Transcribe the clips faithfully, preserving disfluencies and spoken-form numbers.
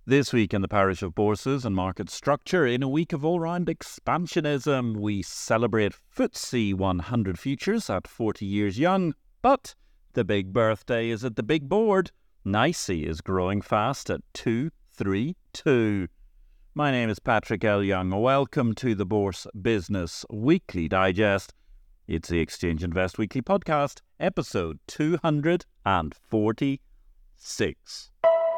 This week in the parish of bourses and market structure, in a week of all-round expansionism, we celebrate F T S E one hundred futures at forty years young, but the big birthday is at the big board. NYSE is growing fast at two thirty-two. My name is Patrick L. Young. Welcome to the Bourse Business Weekly Digest. It's the Exchange Invest Weekly Podcast, episode two hundred forty-six.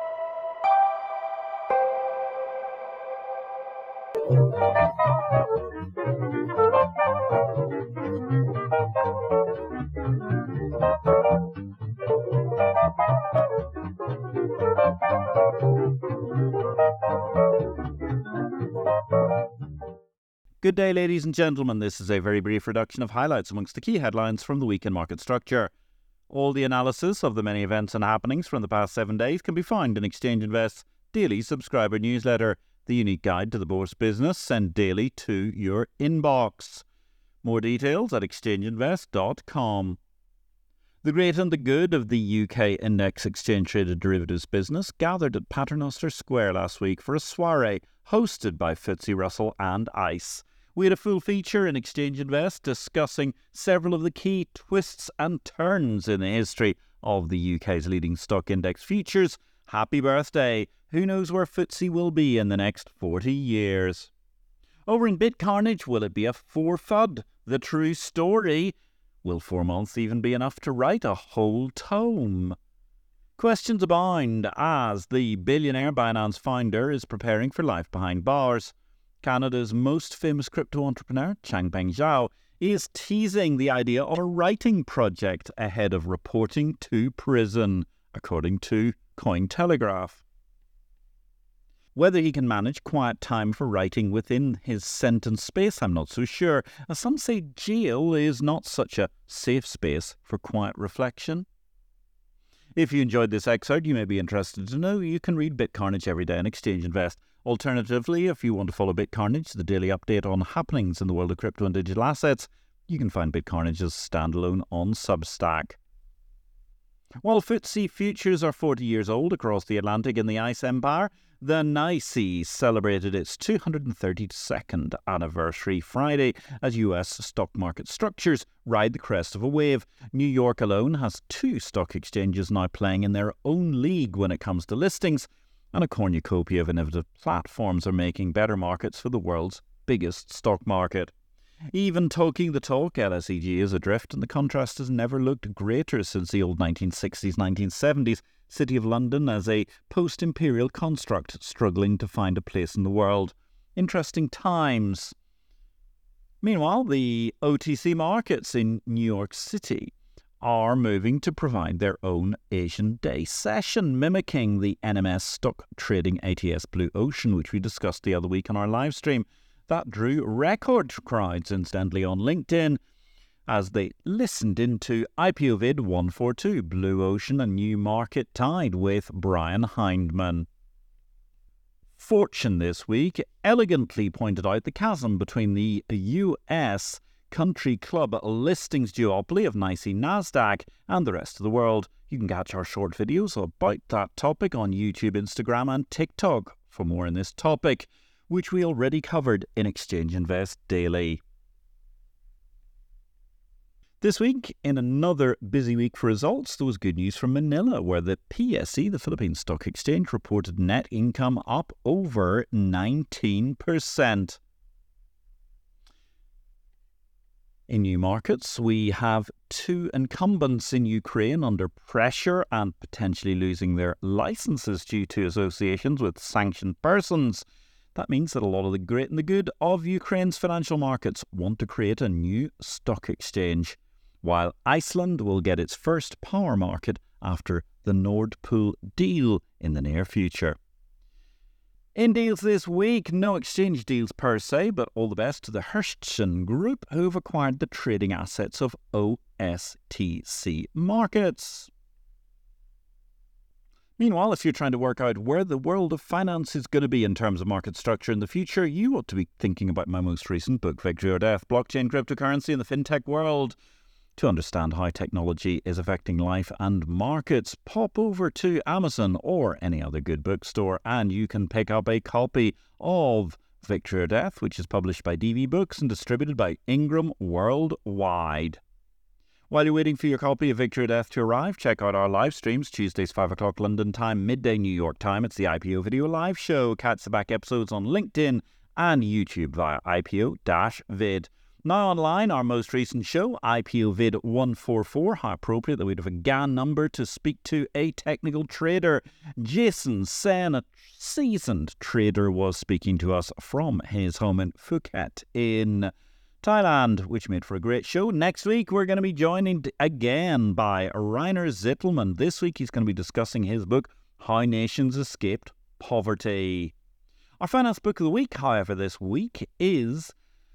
Good day, ladies and gentlemen. This is a very brief reduction of highlights amongst the key headlines from the week in market structure. All the analysis of the many events and happenings from the past seven days can be found in Exchange Invest's daily subscriber newsletter, the unique guide to the Bourse business, sent daily to your inbox. More details at exchange invest dot com. The great and the good of the U K index exchange-traded derivatives business gathered at Paternoster Square last week for a soiree hosted by F T S E Russell and ICE. We had a full feature in Exchange Invest discussing several of the key twists and turns in the history of the U K's leading stock index futures. Happy birthday! Who knows where F T S E will be in the next forty years? Over in BitCarnage, will it be a four F U D? The true story. Will four months even be enough to write a whole tome? Questions abound as the billionaire Binance founder is preparing for life behind bars. Canada's most famous crypto entrepreneur, Changpeng Zhao, is teasing the idea of a writing project ahead of reporting to prison, according to Cointelegraph. Whether he can manage quiet time for writing within his sentence space, I'm not so sure, as some say jail is not such a safe space for quiet reflection. If you enjoyed this excerpt, you may be interested to know you can read BitCarnage every day on Exchange Invest. Alternatively, if you want to follow BitCarnage, the daily update on happenings in the world of crypto and digital assets, you can find BitCarnage as standalone on Substack. While F T S E futures are forty years old across the Atlantic in the ICE empire, the NYSE celebrated its two hundred thirty-second anniversary Friday as U S stock market structures ride the crest of a wave. New York alone has two stock exchanges now playing in their own league when it comes to listings, and a cornucopia of innovative platforms are making better markets for the world's biggest stock market. Even talking the talk, L S E G is adrift, and the contrast has never looked greater since the old nineteen sixties, nineteen seventies City of London as a post-imperial construct struggling to find a place in the world. Interesting times. Meanwhile, the O T C markets in New York City are moving to provide their own Asian Day session, mimicking the N M S stock trading A T S Blue Ocean, which we discussed the other week on our live stream. That drew record crowds, incidentally, on LinkedIn as they listened into I P O Vid one forty-two, Blue Ocean, a new market tide with Brian Hindman. Fortune this week elegantly pointed out the chasm between the U S country club listings duopoly of NYSE Nasdaq and the rest of the world. You can catch our short videos about that topic on YouTube, Instagram and TikTok for more on this topic, which we already covered in Exchange Invest Daily. This week, in another busy week for results, there was good news from Manila, where the P S E, the Philippine Stock Exchange, reported net income up over nineteen percent. In new markets, we have two incumbents in Ukraine under pressure and potentially losing their licenses due to associations with sanctioned persons. That means that a lot of the great and the good of Ukraine's financial markets want to create a new stock exchange, while Iceland will get its first power market after the Nord Pool deal in the near future. In deals this week, no exchange deals per se, but all the best to the Hirschchen Group, who have acquired the trading assets of O S T C Markets. Meanwhile, if you're trying to work out where the world of finance is going to be in terms of market structure in the future, you ought to be thinking about my most recent book, Victory or Death, Blockchain, Cryptocurrency and the FinTech World. To understand how technology is affecting life and markets, pop over to Amazon or any other good bookstore and you can pick up a copy of Victory or Death, which is published by D V Books and distributed by Ingram worldwide. While you're waiting for your copy of Victory or Death to arrive, check out our live streams, Tuesdays five o'clock London time, midday New York time. It's the I P O Video Live Show. Catch the back episodes on LinkedIn and YouTube via I P O vid. Now online, our most recent show, I P O Vid one forty-four. How appropriate that we'd have a G A N number to speak to a technical trader. Jason Sen, a seasoned trader, was speaking to us from his home in Phuket in Thailand, which made for a great show. Next week, we're going to be joined again by Reiner Zitelmann. This week, he's going to be discussing his book, How Nations Escaped Poverty. Our finance book of the week, however, this week is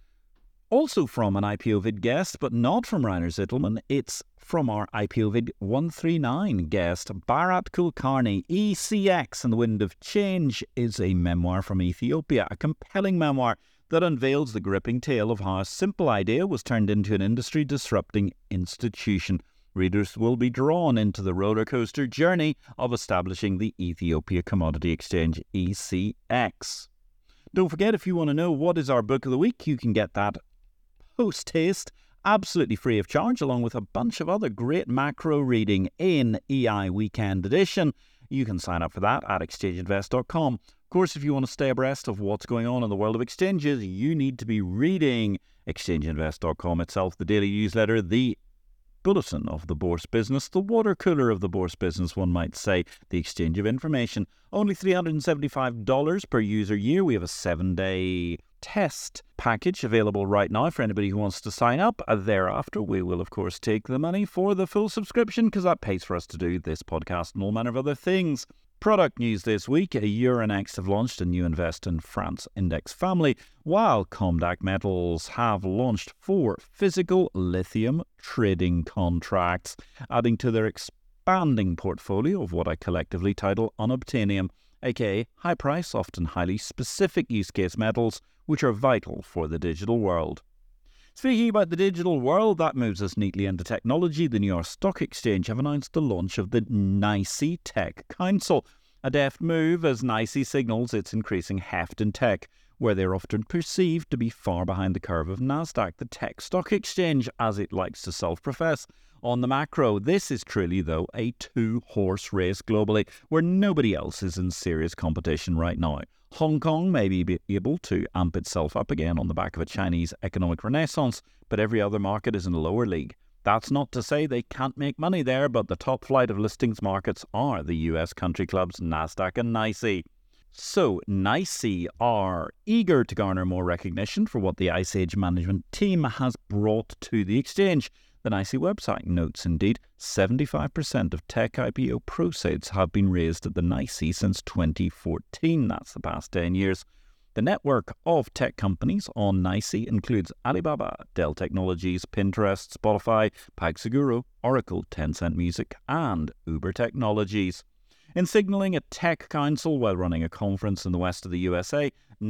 also from an I P O Vid guest, but not from Reiner Zitelmann. It's from our I P O Vid one thirty-nine guest, Bharat Kulkarni. E C X and the Wind of Change is a memoir from Ethiopia, a compelling memoir that unveils the gripping tale of how a simple idea was turned into an industry-disrupting institution. Readers will be drawn into the rollercoaster journey of establishing the Ethiopia Commodity Exchange, E C X. Don't forget, if you want to know what is our book of the week, you can get that post-haste, absolutely free of charge, along with a bunch of other great macro reading in E I Weekend Edition. You can sign up for that at exchange invest dot com. Of course, if you want to stay abreast of what's going on in the world of exchanges, you need to be reading exchange invest dot com itself, the daily newsletter, the bulletin of the Bourse Business, the water cooler of the Bourse Business, one might say, the exchange of information. Only three hundred seventy-five dollars per user year. We have a seven-day test package available right now for anybody who wants to sign up. Thereafter, we will, of course, take the money for the full subscription because that pays for us to do this podcast and all manner of other things. Product news this week. Euronext have launched a new Invest in France index family, while Comdac Metals have launched four physical lithium trading contracts, adding to their expanding portfolio of what I collectively title unobtainium, aka high price, often highly specific use case metals, which are vital for the digital world. Speaking about the digital world, that moves us neatly into technology. The New York Stock Exchange have announced the launch of the NYSE Tech Council, a deft move as NYSE signals its increasing heft in tech, where they're often perceived to be far behind the curve of NASDAQ, the tech stock exchange, as it likes to self-profess. On the macro, this is truly, though, a two-horse race globally, where nobody else is in serious competition right now. Hong Kong may be able to amp itself up again on the back of a Chinese economic renaissance, but every other market is in a lower league. That's not to say they can't make money there, but the top flight of listings markets are the U S country clubs NASDAQ and NYSE. So, NYSE are eager to garner more recognition for what the Ice Age management team has brought to the exchange. The NYSE website notes, indeed, seventy-five percent of tech I P O proceeds have been raised at the NYSE since twenty fourteen. That's the past ten years. The network of tech companies on NYSE includes Alibaba, Dell Technologies, Pinterest, Spotify, PagSeguro, Oracle, Tencent Music, and Uber Technologies. In signalling a tech council while running a conference in the west of the U S A,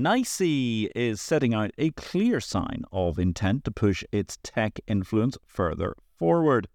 NYSE is setting out a clear sign of intent to push its tech influence further forward.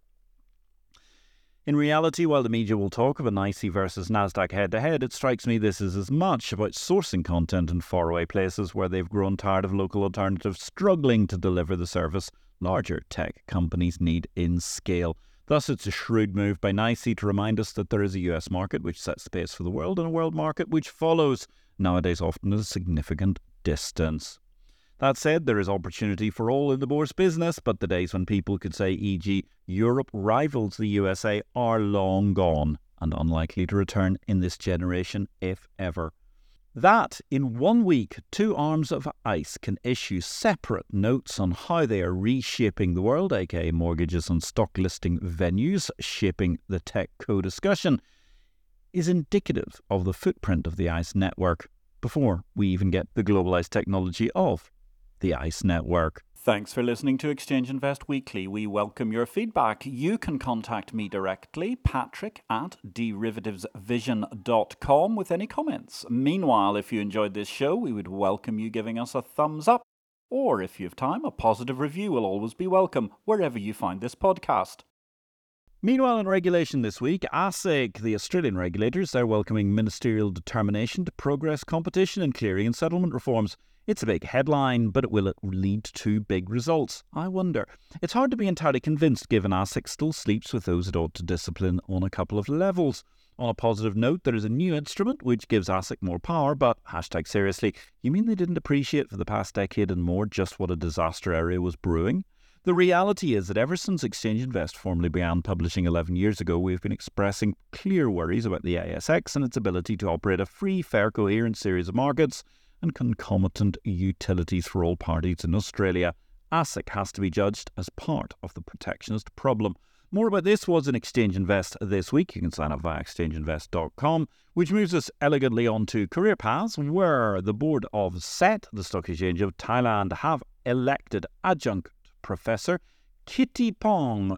In reality, while the media will talk of a NYSE versus NASDAQ head-to-head, it strikes me this is as much about sourcing content in faraway places where they've grown tired of local alternatives struggling to deliver the service larger tech companies need in scale. Thus, it's a shrewd move by NYSE to remind us that there is a U S market which sets the pace for the world and a world market which follows, nowadays often at a significant distance. That said, there is opportunity for all in the Bourse business, but the days when people could say, for example, Europe rivals the U S A are long gone and unlikely to return in this generation, if ever. That, in one week, two arms of ICE can issue separate notes on how they are reshaping the world, aka mortgages and stock listing venues, shaping the tech co-discussion, is indicative of the footprint of the ICE network before we even get the globalized technology of the ICE network. Thanks for listening to Exchange Invest Weekly. We welcome your feedback. You can contact me directly, Patrick at derivatives vision dot com, with any comments. Meanwhile, if you enjoyed this show, we would welcome you giving us a thumbs up Or, if you have time, a positive review will always be welcome, wherever you find this podcast. Meanwhile, in regulation this week, ASIC, the Australian regulators, are welcoming ministerial determination to progress competition and clearing and settlement reforms. It's a big headline, but will it lead to big results? I wonder. It's hard to be entirely convinced given ASIC still sleeps with those it ought to discipline on a couple of levels. On a positive note, there is a new instrument which gives ASIC more power, but, hashtag seriously, you mean they didn't appreciate for the past decade and more just what a disaster area was brewing? The reality is that ever since Exchange Invest formally began publishing eleven years ago, we've been expressing clear worries about the A S X and its ability to operate a free, fair, coherent series of markets and concomitant utilities for all parties in Australia. ASIC has to be judged as part of the protectionist problem. More about this was in Exchange Invest this week. You can sign up via exchange invest dot com, which moves us elegantly on to career paths, where the board of S E T, the Stock Exchange of Thailand, have elected adjunct Professor Kittipong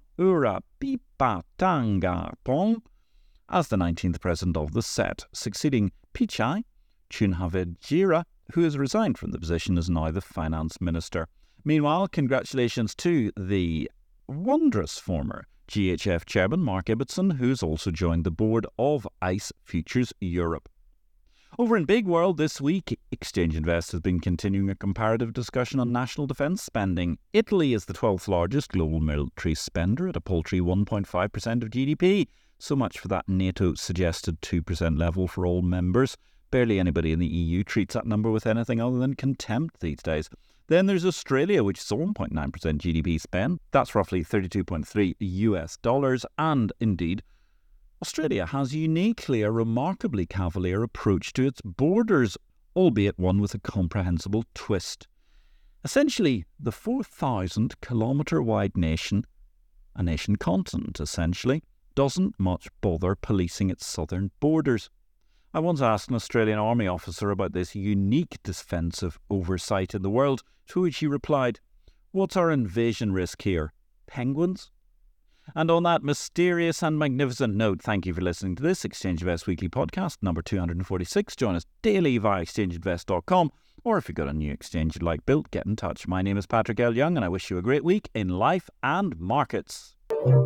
Urapipatangapong as the nineteenth president of the S E T, succeeding Pichai Chunhavejira, who has resigned from the position as now the finance minister. Meanwhile, congratulations to the wondrous former G H F chairman Mark Ibbotson, who's also joined the board of ICE Futures Europe. Over in Big World this week, Exchange Invest has been continuing a comparative discussion on national defence spending. Italy is the twelfth largest global military spender at a paltry one point five percent of G D P. So much for that NATO-suggested two percent level for all members. Barely anybody in the E U treats that number with anything other than contempt these days. Then there's Australia, which is a one point nine percent G D P spend. That's roughly thirty-two point three U S dollars. And indeed, Australia has uniquely a remarkably cavalier approach to its borders, albeit one with a comprehensible twist. Essentially, the four thousand kilometre wide nation, a nation continent essentially, doesn't much bother policing its southern borders. I once asked an Australian Army officer about this unique defensive oversight in the world, to which he replied, "What's our invasion risk here? Penguins?" And on that mysterious and magnificent note, thank you for listening to this Exchange Invest Weekly Podcast, number two hundred forty-six. Join us daily via exchange invest dot com, or if you've got a new exchange you'd like built, get in touch. My name is Patrick L. Young, and I wish you a great week in life and markets.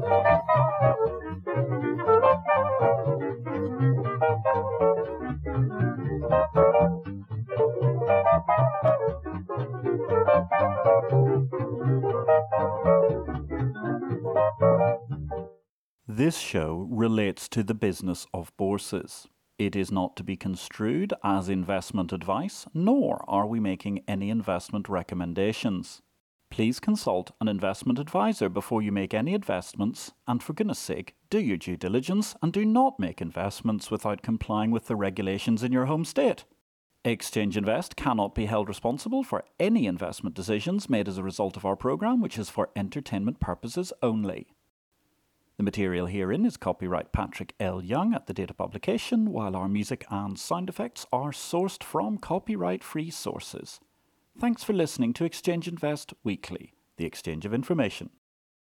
This show relates to the business of bourses. It is not to be construed as investment advice, nor are we making any investment recommendations. Please consult an investment advisor before you make any investments, and for goodness sake, do your due diligence and do not make investments without complying with the regulations in your home state. Exchange Invest cannot be held responsible for any investment decisions made as a result of our program, which is for entertainment purposes only. The material herein is copyright Patrick L. Young at the date of publication, while our music and sound effects are sourced from copyright-free sources. Thanks for listening to Exchange Invest Weekly, the exchange of information.